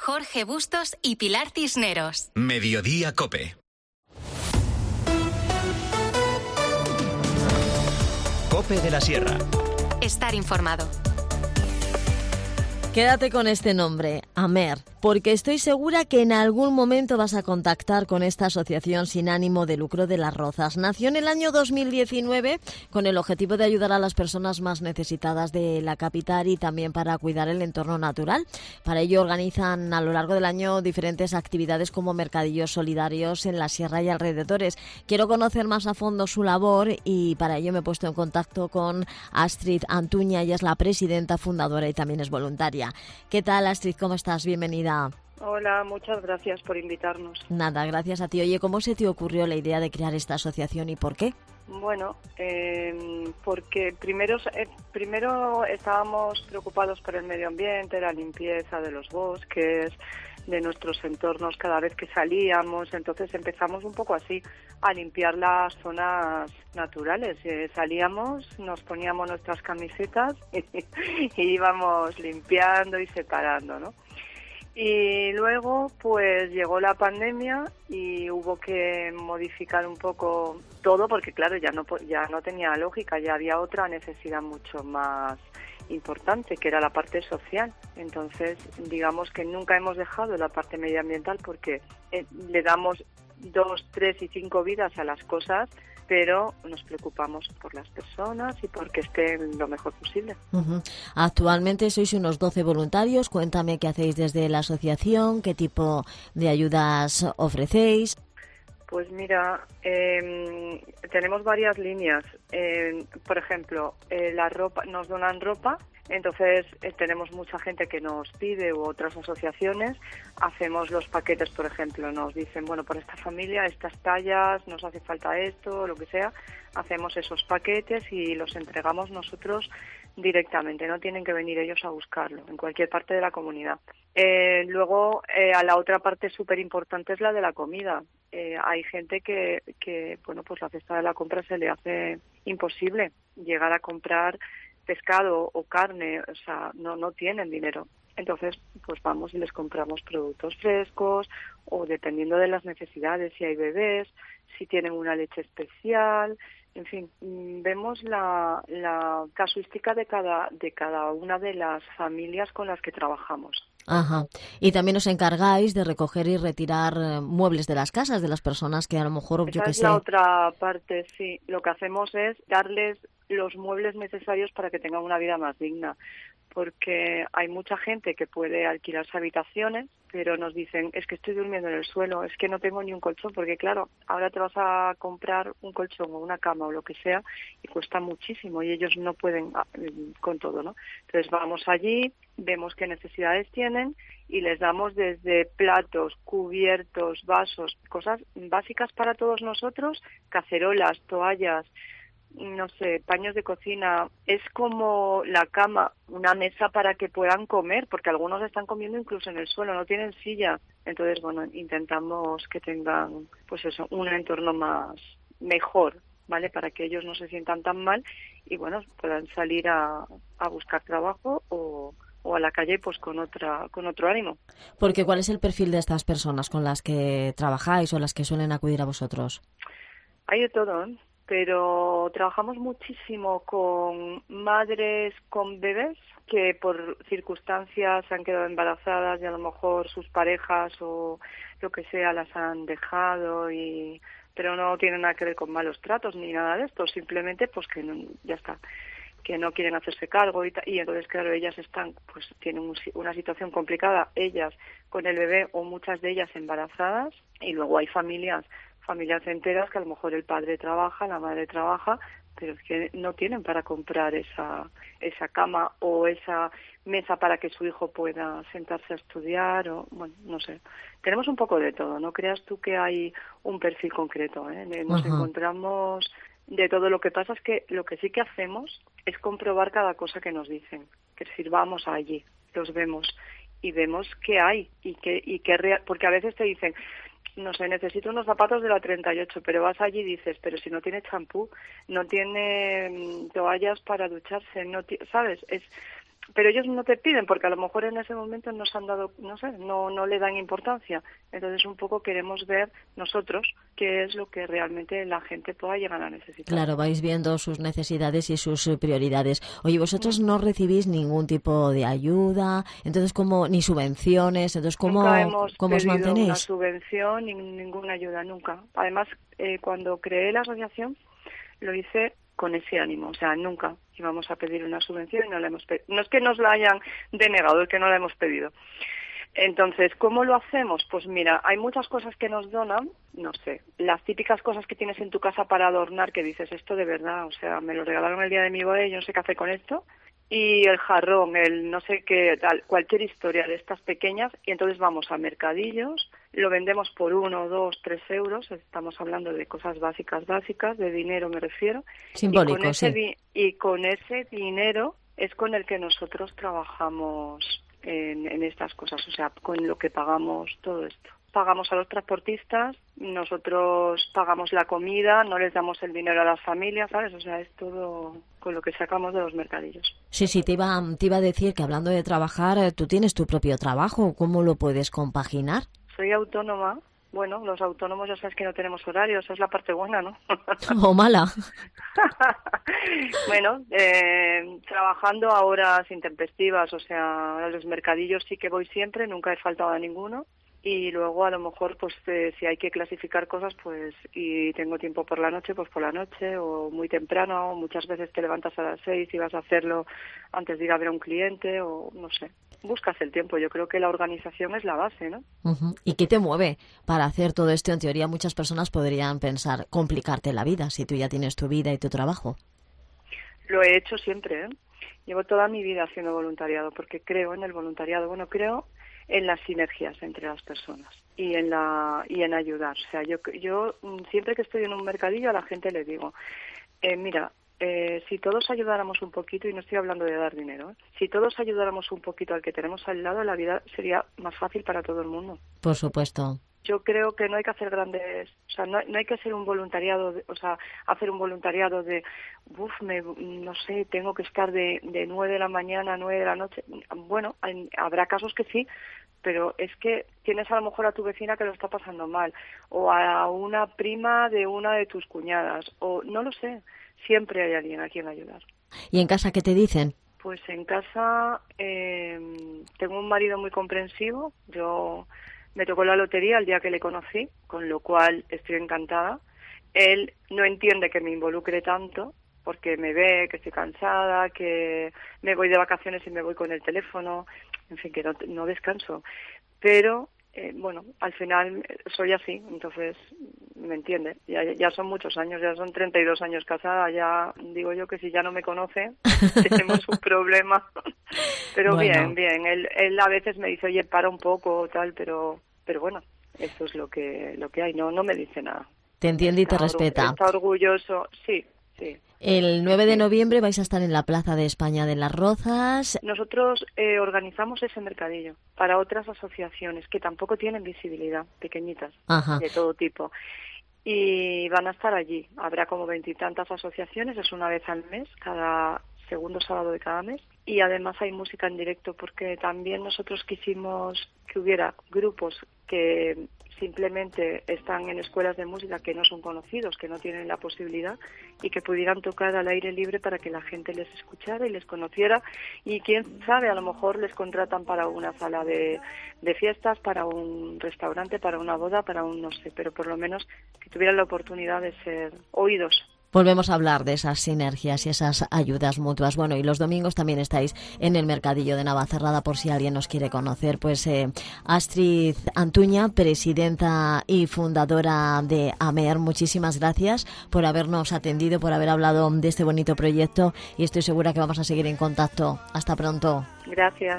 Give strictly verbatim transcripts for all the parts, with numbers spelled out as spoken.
Jorge Bustos y Pilar Cisneros. Mediodía COPE. COPE de la Sierra. Estar informado. Quédate con este nombre, AMER, porque estoy segura que en algún momento vas a contactar con esta asociación sin ánimo de lucro de Las Rozas. Nació en el año dos mil diecinueve con el objetivo de ayudar a las personas más necesitadas de la capital y también para cuidar el entorno natural. Para ello organizan a lo largo del año diferentes actividades como mercadillos solidarios en la sierra y alrededores. Quiero conocer más a fondo su labor y para ello me he puesto en contacto con Astrid Antuña. Ella es la presidenta, fundadora y también es voluntaria. ¿Qué tal, Astrid? ¿Cómo estás? Bienvenida. Hola, muchas gracias por invitarnos. Nada, gracias a ti. Oye, ¿cómo se te ocurrió la idea de crear esta asociación y por qué? Bueno, eh, porque primero, eh, primero estábamos preocupados por el medio ambiente, la limpieza de los bosques, de nuestros entornos cada vez que salíamos. Entonces empezamos un poco así a limpiar las zonas naturales. Eh, salíamos, nos poníamos nuestras camisetas y, y íbamos limpiando y separando, ¿no? Y luego pues llegó la pandemia y hubo que modificar un poco todo porque claro, ya no ya no tenía lógica, ya había otra necesidad mucho más importante, que era la parte social. Entonces, digamos que nunca hemos dejado la parte medioambiental porque eh, le damos dos, tres y cinco vidas a las cosas, pero nos preocupamos por las personas y porque estén lo mejor posible. Uh-huh. Actualmente sois unos doce voluntarios. Cuéntame qué hacéis desde la asociación, qué tipo de ayudas ofrecéis. Pues mira, eh, tenemos varias líneas. Eh, por ejemplo, eh, la ropa, nos donan ropa, entonces eh, tenemos mucha gente que nos pide u otras asociaciones. Hacemos los paquetes, por ejemplo, nos dicen, bueno, por esta familia, estas tallas, nos hace falta esto, lo que sea. Hacemos esos paquetes y los entregamos nosotros directamente, no tienen que venir ellos a buscarlo en cualquier parte de la comunidad. Eh, luego, eh, a la otra parte súper importante es la de la comida. Eh, hay gente que, que, bueno, pues la cesta de la compra se le hace imposible llegar a comprar pescado o carne, o sea, no, no tienen dinero. Entonces, pues vamos y les compramos productos frescos o dependiendo de las necesidades, si hay bebés, si tienen una leche especial, en fin, vemos la, la casuística de cada, de cada una de las familias con las que trabajamos. Ajá. Y también os encargáis de recoger y retirar eh, muebles de las casas de las personas que a lo mejor, yo Esa qué es sé. la otra parte, sí. Lo que hacemos es darles los muebles necesarios para que tengan una vida más digna. Porque hay mucha gente que puede alquilarse habitaciones, pero nos dicen, es que estoy durmiendo en el suelo, es que no tengo ni un colchón, porque claro, ahora te vas a comprar un colchón o una cama o lo que sea y cuesta muchísimo y ellos no pueden con todo, ¿no? Entonces vamos allí, vemos qué necesidades tienen y les damos desde platos, cubiertos, vasos, cosas básicas para todos nosotros, cacerolas, toallas, no sé, paños de cocina. Es como la cama, una mesa para que puedan comer, porque algunos están comiendo incluso en el suelo, no tienen silla. Entonces, bueno, intentamos que tengan, pues eso, un entorno más mejor, ¿vale? Para que ellos no se sientan tan mal y, bueno, puedan salir a, a buscar trabajo o, o a la calle pues con otra con otro ánimo. Porque ¿cuál es el perfil de estas personas con las que trabajáis o las que suelen acudir a vosotros? Hay de todo, ¿eh? Pero trabajamos muchísimo con madres con bebés que por circunstancias se han quedado embarazadas y a lo mejor sus parejas o lo que sea las han dejado y pero no tienen nada que ver con malos tratos ni nada de esto, simplemente pues que no, ya está, que no quieren hacerse cargo y, y entonces claro, ellas están pues tienen un, una situación complicada, ellas con el bebé o muchas de ellas embarazadas y luego hay familias familias enteras que a lo mejor el padre trabaja, la madre trabaja, pero es que no tienen para comprar esa esa cama o esa mesa para que su hijo pueda sentarse a estudiar o, bueno, no sé. Tenemos un poco de todo, no creas tú que hay un perfil concreto, ¿eh? Nos Ajá. encontramos de todo. Lo que pasa es que lo que sí que hacemos es comprobar cada cosa que nos dicen, que sirvamos allí, los vemos y vemos qué hay y qué, y qué real, porque a veces te dicen, no sé, necesito unos zapatos de la treinta y ocho, pero vas allí y dices, pero si no tiene champú, no tiene toallas para ducharse, no t- ¿sabes? Es pero ellos no te piden porque a lo mejor en ese momento no se han dado, no sé, no no le dan importancia. Entonces un poco queremos ver nosotros qué es lo que realmente la gente pueda llegar a necesitar. Claro, vais viendo sus necesidades y sus prioridades. Oye, vosotros no recibís ningún tipo de ayuda, entonces cómo, ni subvenciones, entonces cómo, nunca hemos ¿cómo os pedido mantenéis? una subvención ni ninguna ayuda, nunca. Además, eh, cuando creé la asociación lo hice con ese ánimo, o sea, nunca íbamos a pedir una subvención y no la hemos pedido. No es que nos la hayan denegado, es que no la hemos pedido. Entonces, ¿cómo lo hacemos? Pues mira, hay muchas cosas que nos donan, no sé, las típicas cosas que tienes en tu casa para adornar, que dices, esto de verdad, o sea, me lo regalaron el día de mi boda y yo no sé qué hacer con esto, y el jarrón, el no sé qué, tal, cualquier historia de estas pequeñas, y entonces vamos a mercadillos, lo vendemos por uno, dos, tres euros, estamos hablando de cosas básicas, básicas, de dinero me refiero. Simbólico, y con ese sí. di- y con ese dinero es con el que nosotros trabajamos en, en estas cosas, o sea, con lo que pagamos todo esto. Pagamos a los transportistas, nosotros pagamos la comida, no les damos el dinero a las familias, ¿sabes? O sea, es todo con lo que sacamos de los mercadillos. Sí, sí, te iba, te iba a decir que hablando de trabajar, eh, tú tienes tu propio trabajo, ¿cómo lo puedes compaginar? Soy autónoma. Bueno, los autónomos ya sabes que no tenemos horario, esa es la parte buena, ¿no? ¿O mala? Bueno, eh, trabajando a horas intempestivas, o sea, a los mercadillos sí que voy siempre, nunca he faltado a ninguno. Y luego a lo mejor pues eh, si hay que clasificar cosas pues y tengo tiempo por la noche pues por la noche o muy temprano, o muchas veces te levantas a las seis y vas a hacerlo antes de ir a ver a un cliente o no sé, buscas el tiempo. Yo creo que la organización es la base, ¿no? Uh-huh. ¿Y qué te mueve para hacer todo esto? En teoría muchas personas podrían pensar complicarte la vida si tú ya tienes tu vida y tu trabajo. Lo he hecho siempre, ¿eh? Llevo toda mi vida haciendo voluntariado porque creo en el voluntariado, bueno, creo en las sinergias entre las personas y en la y en ayudar. O sea, yo yo siempre que estoy en un mercadillo a la gente le digo, eh, mira, eh, si todos ayudáramos un poquito, y no estoy hablando de dar dinero, ¿eh? Si todos ayudáramos un poquito al que tenemos al lado, la vida sería más fácil para todo el mundo. Por supuesto. Yo creo que no hay que hacer grandes, o sea, no, no hay que hacer un voluntariado, de, o sea, hacer un voluntariado de, uff, me, no sé, tengo que estar de, de nueve de la mañana a nueve de la noche. Bueno, hay, habrá casos que sí, pero es que tienes a lo mejor a tu vecina que lo está pasando mal, o a una prima de una de tus cuñadas, o no lo sé, siempre hay alguien a quien ayudar. ¿Y en casa qué te dicen? Pues en casa eh, tengo un marido muy comprensivo, yo... Me tocó la lotería el día que le conocí, con lo cual estoy encantada. Él no entiende que me involucre tanto, porque me ve que estoy cansada, que me voy de vacaciones y me voy con el teléfono, en fin, que no, no descanso. Pero, eh, bueno, al final soy así, entonces me entiende. Ya, ya son muchos años, ya son treinta y dos años casada, ya digo yo que si ya no me conoce, tenemos un problema. Pero bueno. bien, bien. Él, él a veces me dice, oye, para un poco, tal, pero pero bueno, eso es lo que lo que hay. No, no me dice nada. Te entiende y te está respeta. Está orgulloso, sí, sí. El nueve de noviembre vais a estar en la Plaza de España de las Rozas. Nosotros eh, organizamos ese mercadillo para otras asociaciones que tampoco tienen visibilidad, pequeñitas, Ajá. de todo tipo. Y van a estar allí. Habrá como veintitantas asociaciones, es una vez al mes, cada segundo sábado de cada mes. Y además hay música en directo porque también nosotros quisimos que hubiera grupos que simplemente están en escuelas de música que no son conocidos, que no tienen la posibilidad y que pudieran tocar al aire libre para que la gente les escuchara y les conociera y quién sabe, a lo mejor les contratan para una sala de, de fiestas, para un restaurante, para una boda, para un no sé, pero por lo menos que tuvieran la oportunidad de ser oídos. Volvemos a hablar de esas sinergias y esas ayudas mutuas. Bueno, y los domingos también estáis en el Mercadillo de Navacerrada por si alguien nos quiere conocer. Pues eh, Astrid Antuña, presidenta y fundadora de AMER, muchísimas gracias por habernos atendido, por haber hablado de este bonito proyecto y estoy segura que vamos a seguir en contacto. Hasta pronto. Gracias.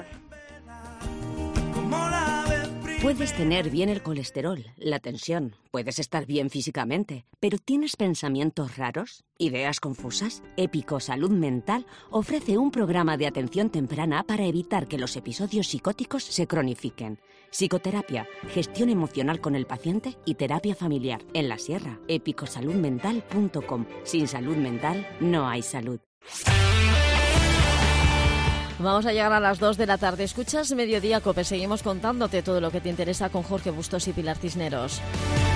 Puedes tener bien el colesterol, la tensión, puedes estar bien físicamente, pero ¿tienes pensamientos raros? ¿Ideas confusas? Épico Salud Mental ofrece un programa de atención temprana para evitar que los episodios psicóticos se cronifiquen. Psicoterapia, gestión emocional con el paciente y terapia familiar. En La Sierra, épico salud mental punto com. Sin salud mental no hay salud. Vamos a llegar a las dos de la tarde. Escuchas Mediodía Cope. Seguimos contándote todo lo que te interesa con Jorge Bustos y Pilar Cisneros.